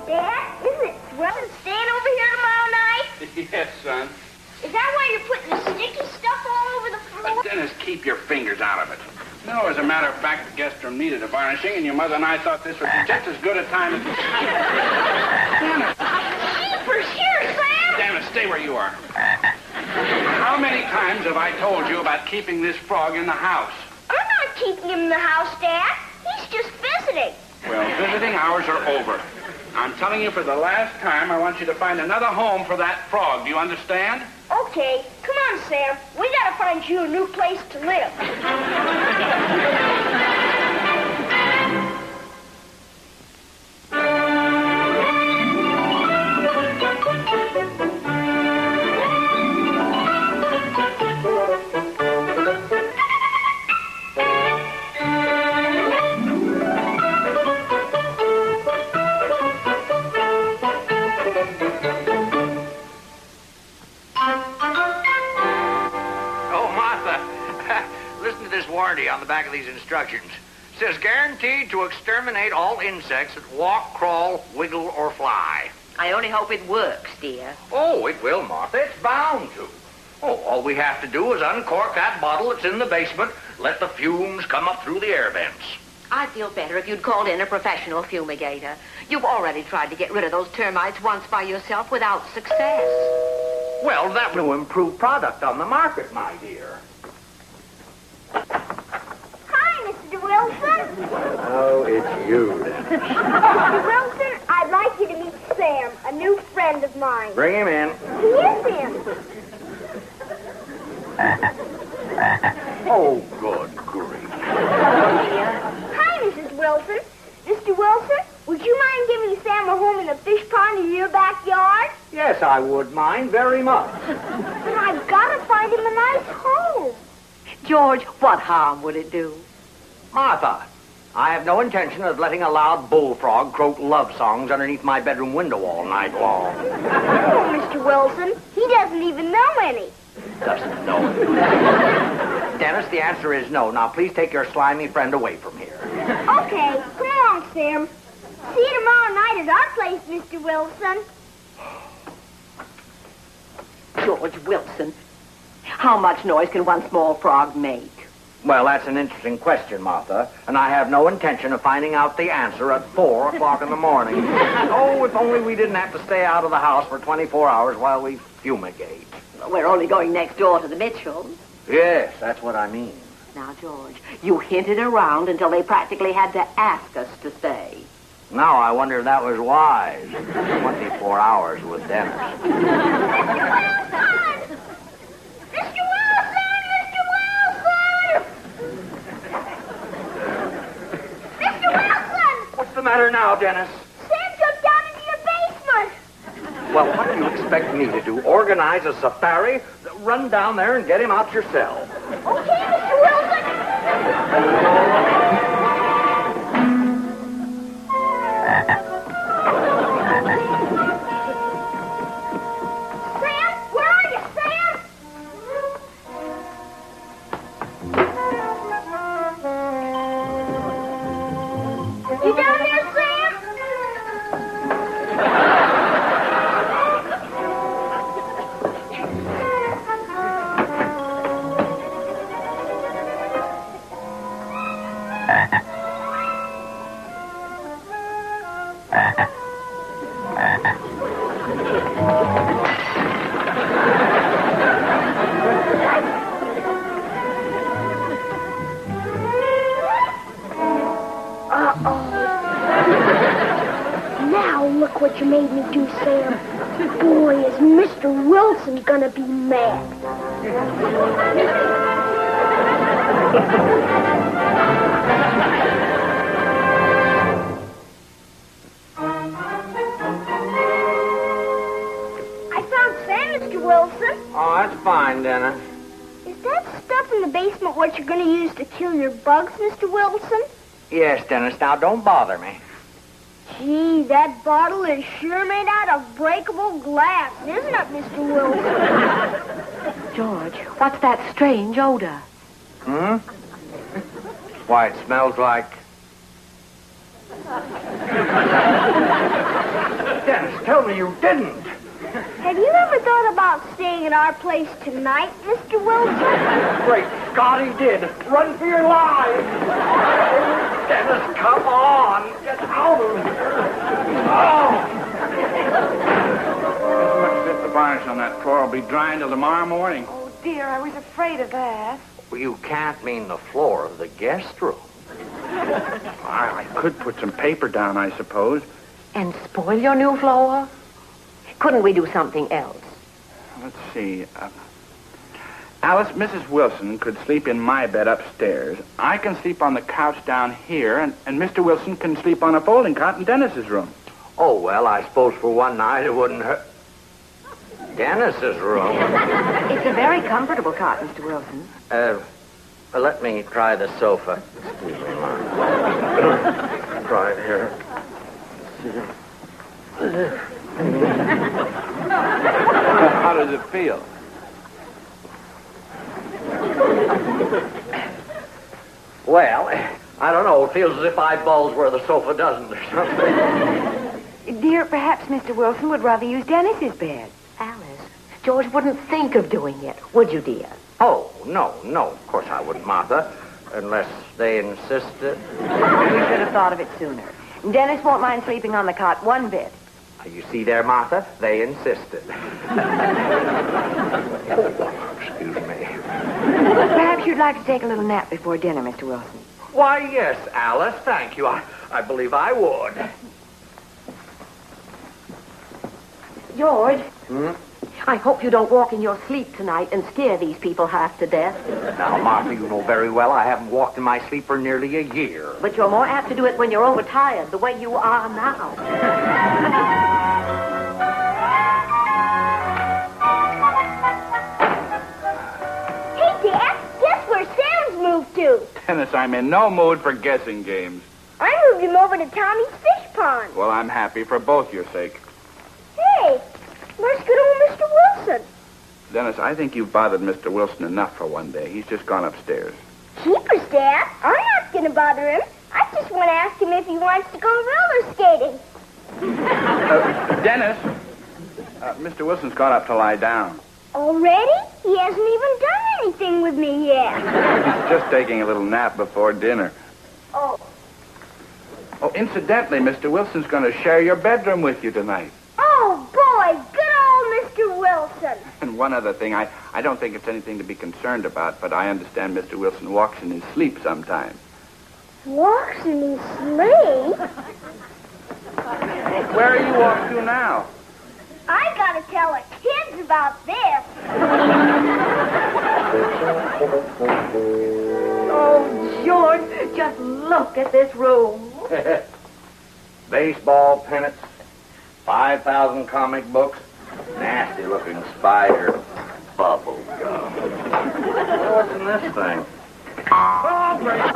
Dad, isn't it Wilson staying over here tomorrow night? Yes, son. Is that why you're putting the sticky stuff all over the floor? Dennis, keep your fingers out of it. No, as a matter of fact, the guest room needed a varnishing, and your mother and I thought this would be just as good a time as... Dennis! Jeepers, here, Sam! Dennis, stay where you are. How many times have I told you about keeping this frog in the house? I'm not keeping him in the house, Dad. He's just visiting. Well, visiting hours are over. I'm telling you for the last time, I want you to find another home for that frog. Do you understand? Okay, come on, Sam. We gotta find you a new place to live. On the back of these instructions. It says guaranteed to exterminate all insects that walk, crawl, wiggle, or fly. I only hope it works, dear. Oh, it will, Martha. It's bound to. Oh, all we have to do is uncork that bottle that's in the basement, let the fumes come up through the air vents. I'd feel better if you'd called in a professional fumigator. You've already tried to get rid of those termites once by yourself without success. Well, that will improve product on the market, my dear. Mr. Wilson? Oh, it's you. Mr. Wilson, I'd like you to meet Sam, a new friend of mine. Bring him in. He is in. Oh, good grief. Hi, Mrs. Wilson. Mr. Wilson, would you mind giving Sam a home in the fish pond in your backyard? Yes, I would mind very much. But I've got to find him a nice home. George, what harm would it do? Martha, I have no intention of letting a loud bullfrog croak love songs underneath my bedroom window all night long. Oh, Mr. Wilson, he doesn't even know any. Doesn't know it. Dennis, the answer is no. Now, please take your slimy friend away from here. Okay, come along, Sam. See you tomorrow night at our place, Mr. Wilson. George Wilson, how much noise can one small frog make? Well, that's an interesting question, Martha, and I have no intention of finding out the answer at 4 o'clock in the morning. Oh, if only we didn't have to stay out of the house for 24 hours while we fumigate. We're only going next door to the Mitchells. Yes, that's what I mean. Now, George, you hinted around until they practically had to ask us to stay. Now I wonder if that was wise. 24 hours with Dennis. What's the matter now, Dennis? Sam took down into your basement. Well, what do you expect me to do? Organize a safari? Run down there and get him out yourself. Okay, Mr. Wilson. Sam, where are you, Sam? You down there, Sam? Now look what you made me do, Sam. Boy, is Mr. Wilson gonna be mad. I found Sam, Mr. Wilson. Oh, that's fine, Dennis. Is that stuff in the basement what you're gonna use to kill your bugs, Mr. Wilson? Yes, Dennis. Now, don't bother me. Gee, that bottle is sure made out of breakable glass, isn't it, Mr. Wilson? George, what's that strange odor? Why, it smells like... tell me you didn't. Have you ever thought about staying at our place tonight, Mr. Wilson? Great Scott, he did. Run for your lives. Dennis, come on. Get out of here. Looks as if the varnish on that floor will be dry until tomorrow morning. Oh, dear, I was afraid of that. Well, you can't mean the floor of the guest room. I could put some paper down, I suppose. And spoil your new floor? Couldn't we do something else? Let's see. Alice, Mrs. Wilson could sleep in my bed upstairs. I can sleep on the couch down here, and Mr. Wilson can sleep on a folding cot in Dennis's room. Oh, well, I suppose for one night it wouldn't hurt. Dennis's room? It's a very comfortable cot, Mr. Wilson. Let me try the sofa. Excuse me, Mom. Try it here. How does it feel? Well, I don't know. It feels as if I bulge where the sofa doesn't or something. Dear, perhaps Mr. Wilson would rather use Dennis's bed. Alice, George wouldn't think of doing it, would you, dear? Oh, no. Of course I wouldn't, Martha. Unless they insisted. We should have thought of it sooner. Dennis won't mind sleeping on the cot one bit. You see there, Martha? They insisted. Excuse me. Perhaps you'd like to take a little nap before dinner, Mr. Wilson. Why, yes, Alice. Thank you. I believe I would. George? I hope you don't walk in your sleep tonight and scare these people half to death. Now, Martha, you know very well I haven't walked in my sleep for nearly a year. But you're more apt to do it when you're overtired, the way you are now. Hey, Dad, guess where Sam's moved to? Dennis, I'm in no mood for guessing games. I moved him over to Tommy's fish pond. Well, I'm happy for both your sake. Hey, where's good old Mr. Wilson? Dennis, I think you've bothered Mr. Wilson enough for one day. He's just gone upstairs. Keepers, Dad. I'm not going to bother him. I just want to ask him if he wants to go roller skating. Dennis, Mr. Wilson's got up to lie down. Already? He hasn't even done anything with me yet. He's just taking a little nap before dinner. Oh. Oh, incidentally, Mr. Wilson's going to share your bedroom with you tonight. Oh, boy, good old Mr. Wilson. And one other thing, I don't think it's anything to be concerned about, but I understand Mr. Wilson walks in his sleep sometimes. Walks in his sleep? Where are you off to now? I gotta tell the kids about this. Oh, George, just look at this room. Baseball pennants, 5,000 comic books, nasty-looking spider, bubble gum. What's in this thing? Oh, great.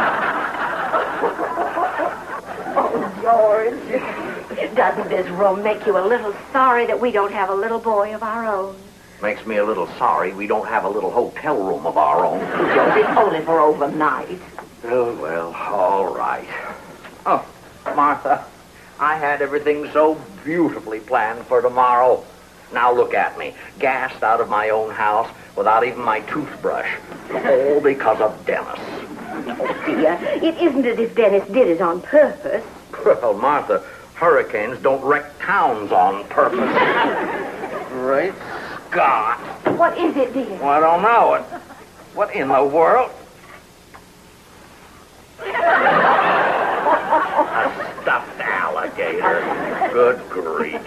George, doesn't this room make you a little sorry that we don't have a little boy of our own? Makes me a little sorry we don't have a little hotel room of our own. George, it's only for overnight. Oh, well, all right. Oh, Martha, I had everything so beautifully planned for tomorrow. Now look at me, gassed out of my own house without even my toothbrush. All because of Dennis. Oh, dear, it isn't as if Dennis did it on purpose. Well, Martha, hurricanes don't wreck towns on purpose. Great Scott. What is it, dear? Well, I don't know. What in the world? A stuffed alligator. Good grief.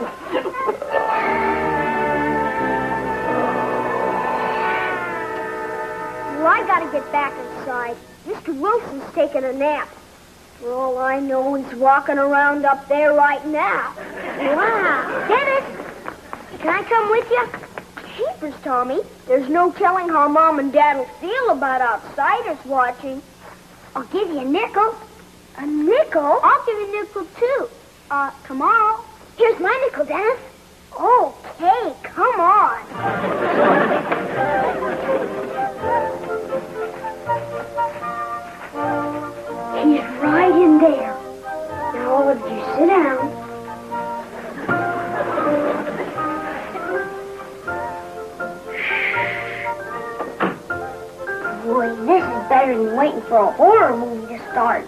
Well, I gotta get back inside. Mr. Wilson's taking a nap. For all I know, he's walking around up there right now. Wow. Dennis, can I come with you? Jeepers, Tommy. There's no telling how Mom and Dad will feel about outsiders watching. I'll give you a nickel. A nickel? I'll give you a nickel, too. Tomorrow. Here's my nickel, Dennis. Okay, come on. He's right in there. Now all of you sit down. waiting for a horror movie to start.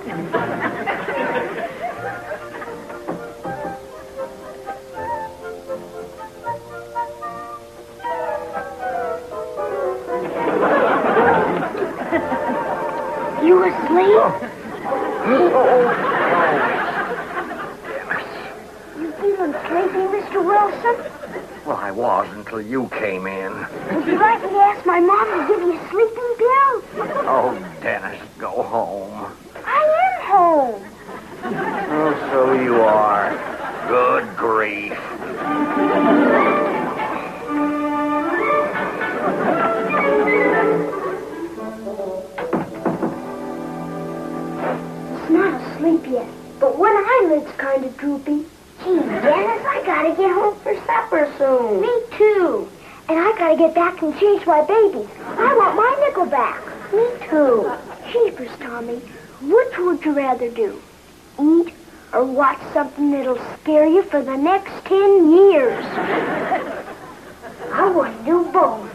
You asleep? You feeling sleepy, Mr. Wilson? Well, I was until you came in. Would you like me to ask my mom to give you a sleeping pill? Oh, Dennis, go home. I am home. Oh, so you are. Good grief. He's not asleep yet, but one eyelid's kind of droopy. Gee, Dennis, I gotta get home for supper soon. Me too. And I gotta get back and change my babies. I want my nickel back. Me too. Jeepers, Tommy, which would you rather do? Eat or watch something that'll scare you for the next 10 years? I want to do both.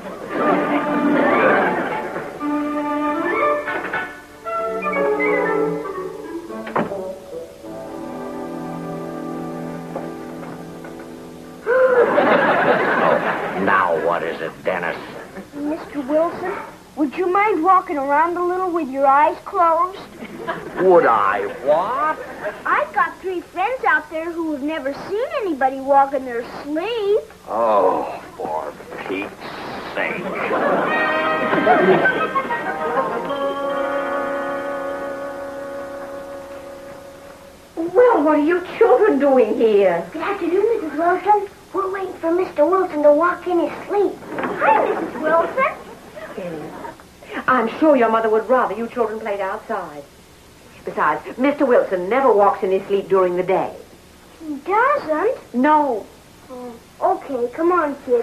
Now what is it, Dennis? Mr. Wilson, would you mind walking around a little with your eyes closed? Would I what? I've got 3 friends out there who have never seen anybody walk in their sleep. Oh, for Pete's sake. Well, what are you children doing here? Good afternoon, Mrs. Wilson. We're waiting for Mr. Wilson to walk in his sleep. Hi, Mrs. Wilson. I'm sure your mother would rather you children played outside. Besides, Mr. Wilson never walks in his sleep during the day. He doesn't? No. Oh, okay, come on, kids.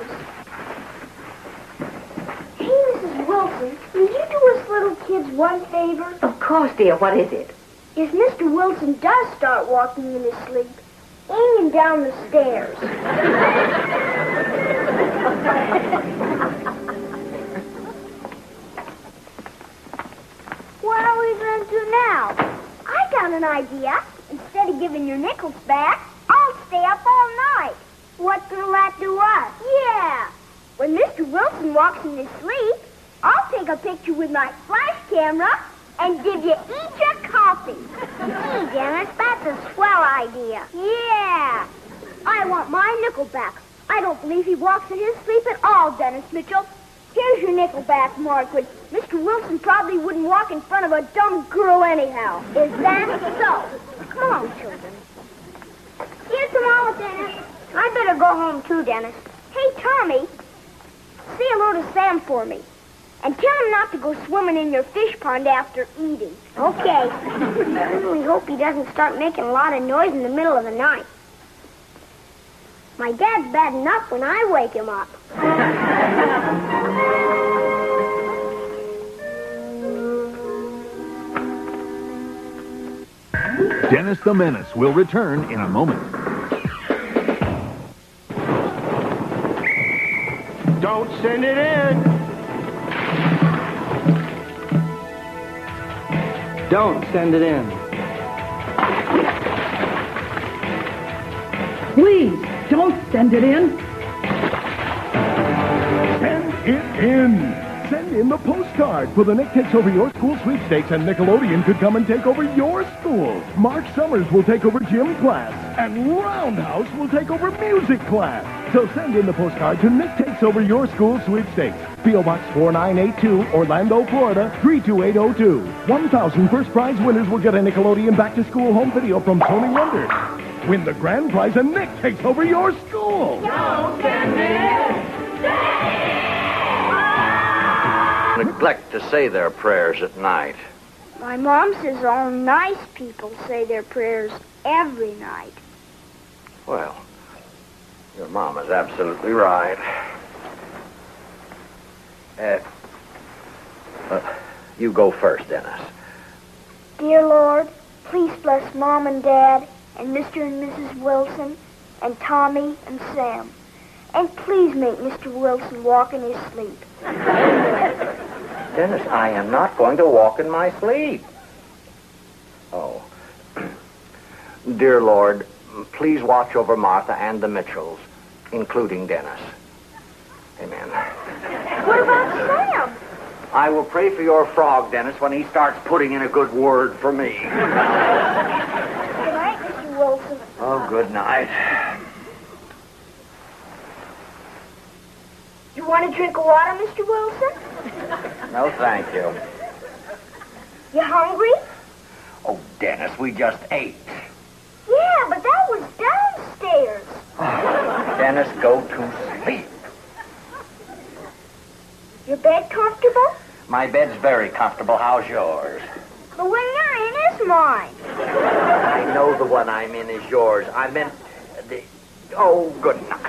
Hey, Mrs. Wilson, will you do us little kids one favor? Of course, dear. What is it? If Mr. Wilson does start walking in his sleep, aim him down the stairs. What are we going to do now? I got an idea. Instead of giving your nickels back, I'll stay up all night. What will that do us? Yeah. When Mr. Wilson walks in his sleep, I'll take a picture with my flash camera and give you each a coffee. Gee, Dennis, that's a swell idea. Yeah. I want my nickel back. I don't believe he walks in his sleep at all, Dennis Mitchell. Here's your nickel back, Margaret. Mr. Wilson probably wouldn't walk in front of a dumb girl anyhow. Is that so? Come on, children. Here's some olive, Dennis. I better go home too, Dennis. Hey, Tommy, say hello to Sam for me. And tell him not to go swimming in your fish pond after eating. Okay. I really hope he doesn't start making a lot of noise in the middle of the night. My dad's bad enough when I wake him up. Dennis the Menace will return in a moment. Don't send it in. Don't send it in. Please, don't send it in. Send it in. Send in the postcard for the Nick Takes Over Your School sweepstakes, and Nickelodeon could come and take over your school. Mark Summers will take over gym class, and Roundhouse will take over music class. So send in the postcard to Nick Takes Over Your School sweepstakes. P.O. Box 4982, Orlando, Florida, 32802. 1,000 first prize winners will get a Nickelodeon back-to-school home video from Tony Wonder. Win the grand prize and Nick Takes Over Your School. Don't send it Neglect to say their prayers at night. My mom says all nice people say their prayers every night. Well, your mom is absolutely right. You go first, Dennis. Dear Lord, please bless Mom and Dad and Mr. and Mrs. Wilson and Tommy and Sam. And please make Mr. Wilson walk in his sleep. Dennis, I am not going to walk in my sleep. Oh. Dear Lord, please watch over Martha and the Mitchells, including Dennis. Amen. What about Sam? I will pray for your frog, Dennis, when he starts putting in a good word for me. Good night, Mr. Wilson. Oh, good night. You want a drink of water, Mr. Wilson? No, thank you. You hungry? Oh, Dennis, we just ate. Yeah, but that was downstairs. Dennis, go to sleep. Your bed comfortable? My bed's very comfortable. How's yours? The one you're in is mine. I know the one I'm in is yours. I meant the... Oh, good night.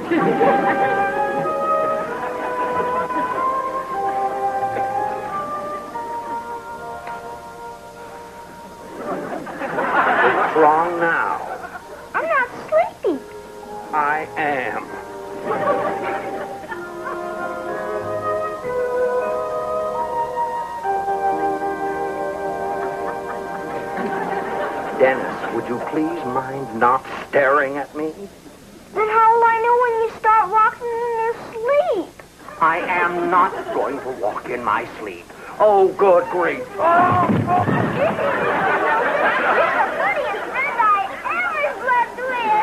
What's wrong now? I'm not sleepy. I am. Dennis, would you please mind not staring at me? Then how will I know when you start walking in your sleep? I am not going to walk in my sleep. Oh, good grief. Oh. You're the funniest friend I ever slept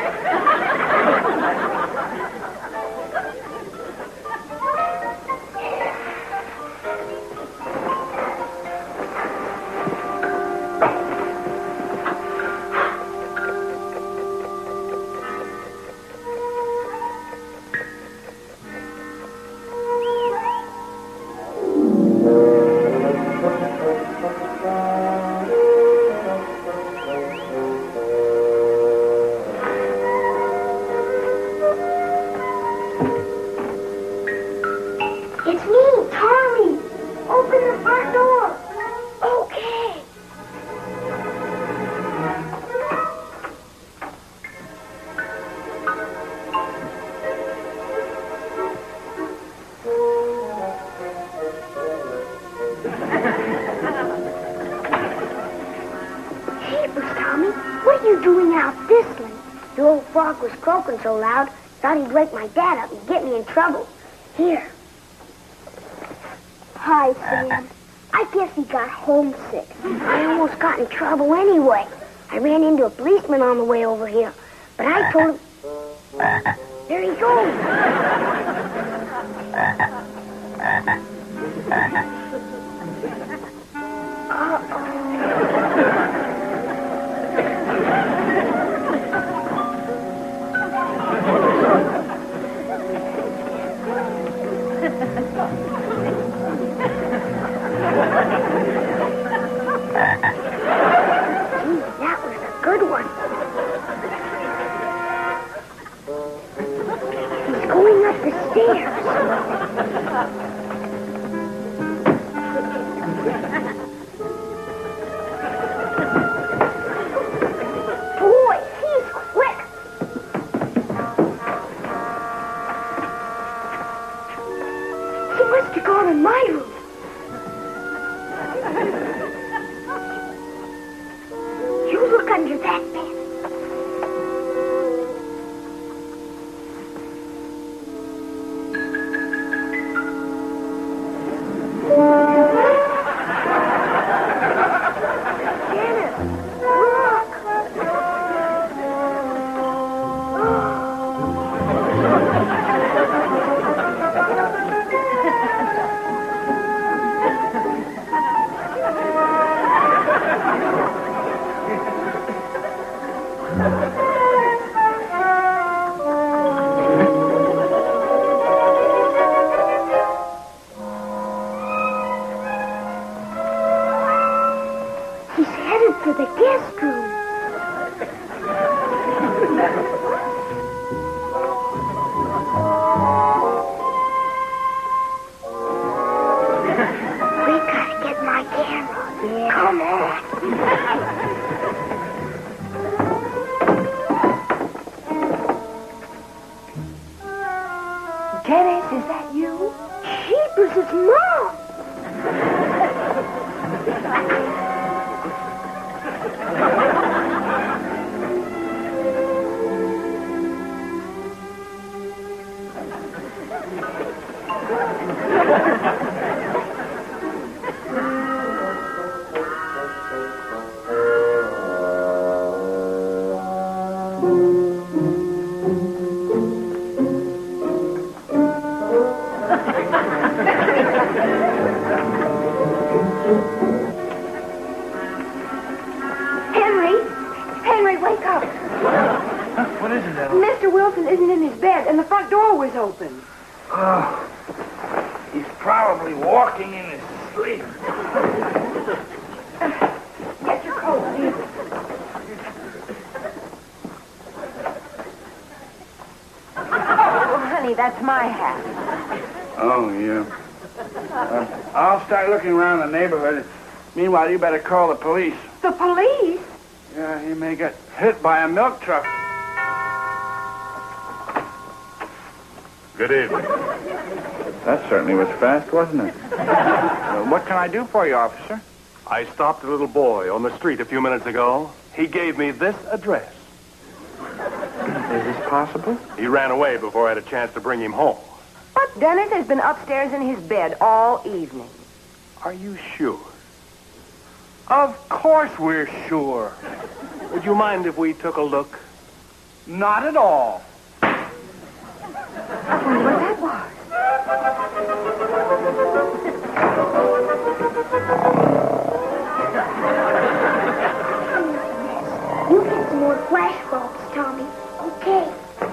It's me, Tommy. Open the front door. Okay. Jeepers, Tommy. What are you doing out this late? The old frog was croaking so loud, thought he'd wake my dad up and get me in trouble. Here. Hi, Sam. I guess he got homesick. I almost got in trouble anyway. I ran into a policeman on the way over here, but I told him... There he goes. That was a good one. He's going up the stairs. Boy, he's quick. He must have gone in my room. You look under that bed. Dennis, look. He's headed for the guest room. We gotta get my camera. Yeah. Come on. Dennis, is that you? Jeepers, it's Mom. Henry, wake up. What is it, Ethel? Mr. Wilson isn't in his bed, and the front door was open. Oh, he's probably walking in his sleep. Get your coat, please. Oh, honey, that's my hat. Oh, yeah. I'll start looking around the neighborhood. Meanwhile, you better call the police. The police? Yeah, he may get hit by a milk truck. Good evening. That certainly was fast, wasn't it? What can I do for you, officer? I stopped a little boy on the street a few minutes ago. He gave me this address. Is this possible? He ran away before I had a chance to bring him home. But Dennis has been upstairs in his bed all evening. Are you sure? Of course we're sure. Would you mind if we took a look? Not at all. I wonder what that was. You get some more flashbulbs, Tommy. Okay.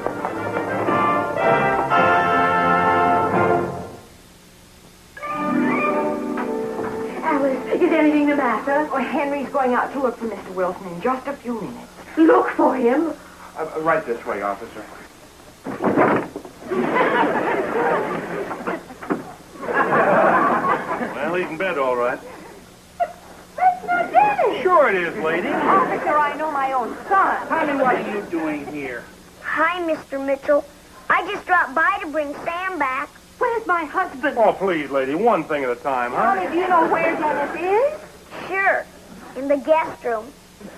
Alice, is anything the matter? Oh, Henry's going out to look for Mr. Wilson in just a few minutes. Look for him? Right this way, officer. Well, he's in bed, all right. That's not Dennis. Sure it is, lady. Officer, I know my own son. Tommy, what are you doing here? Hi, Mr. Mitchell. I just dropped by to bring Sam back. Where's my husband? Oh, please, lady, one thing at a time, huh? Tommy, do you know where Dennis is? Sure. In the guest room.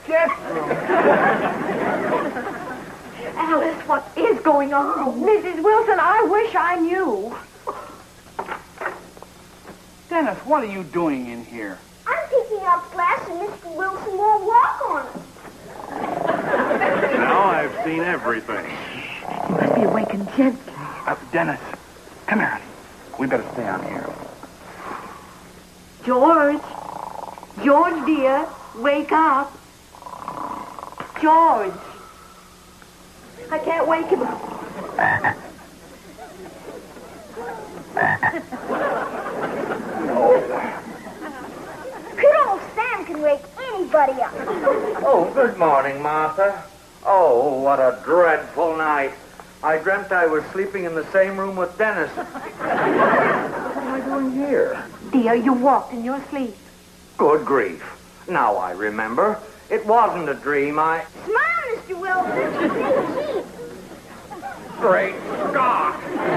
Alice, what is going on? Mrs. Wilson, I wish I knew. Dennis, what are you doing in here? I'm picking up glass and Mr. Wilson won't walk on it. Now I've seen everything. He must be awakened gently. Dennis, come here. We better stay out here. George, dear, wake up. George. I can't wake him up. Good old Sam can wake anybody up. Oh, good morning, Martha. Oh, what a dreadful night. I dreamt I was sleeping in the same room with Dennis. What am I doing here? Dear, you walked in your sleep. Good grief. Now I remember. It wasn't a dream. Smile, Mr. Wilson. Say cheese. Great Scott!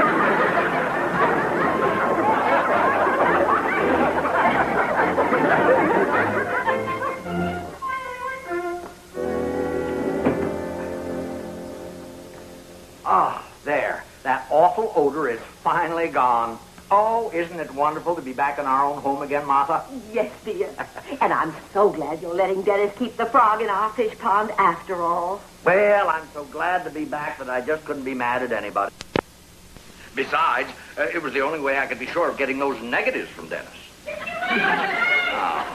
Ah, there. That awful odor is finally gone. Oh, isn't it wonderful to be back in our own home again, Martha? Yes, dear. And I'm so glad you're letting Dennis keep the frog in our fish pond after all. Well, I'm so glad to be back that I just couldn't be mad at anybody. Besides, it was the only way I could be sure of getting those negatives from Dennis. Hi,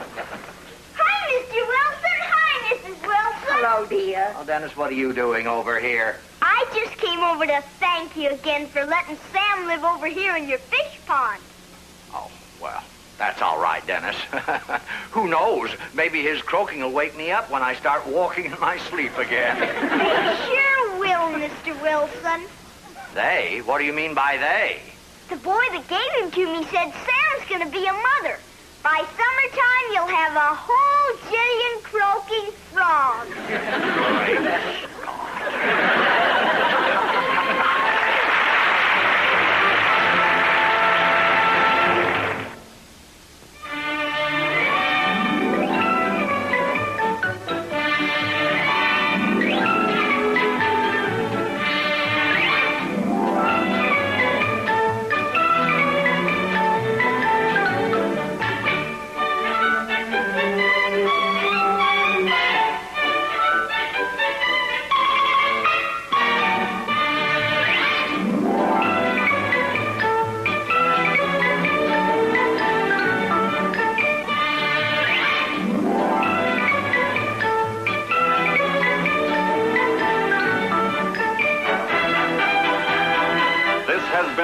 Mr. Wilson. Hi, Mrs. Wilson. Hello, dear. Oh, Dennis, what are you doing over here? I just came over to thank you again for letting Sam live over here in your fish pond. Oh, well, that's all right, Dennis. Who knows? Maybe his croaking will wake me up when I start walking in my sleep again. They sure will, Mr. Wilson. They? What do you mean by they? The boy that gave him to me said Sam's going to be a mother. By summertime, you'll have a whole jillion croaking frogs.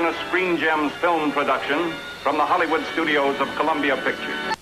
a Screen Gems film production from the Hollywood studios of Columbia Pictures.